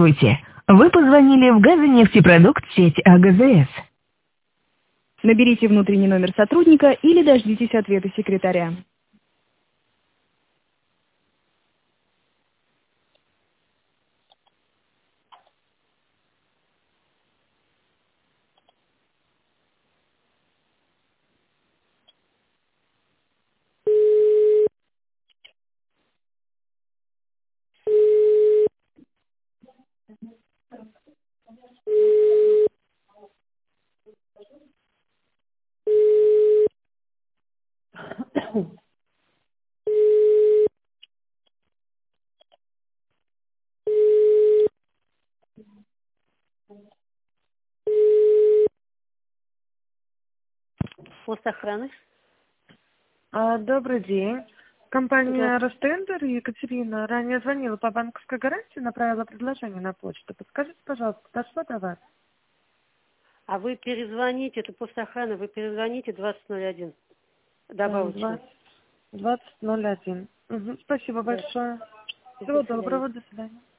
Здравствуйте. Вы позвонили в газонефтепродукт сеть АГЗС. Наберите внутренний номер сотрудника или дождитесь ответа секретаря. Пост охраны. Добрый день. Компания Здравствуйте. Ростендер. Екатерина ранее звонила по банковской гарантии, направила предложение на почту. Подскажите, пожалуйста, дошло до вас? А вы перезвоните, это пост охраны, вы перезвоните 2001. Добавочно. 2001. Спасибо Да. большое. До Всего свидания. доброго, до свидания.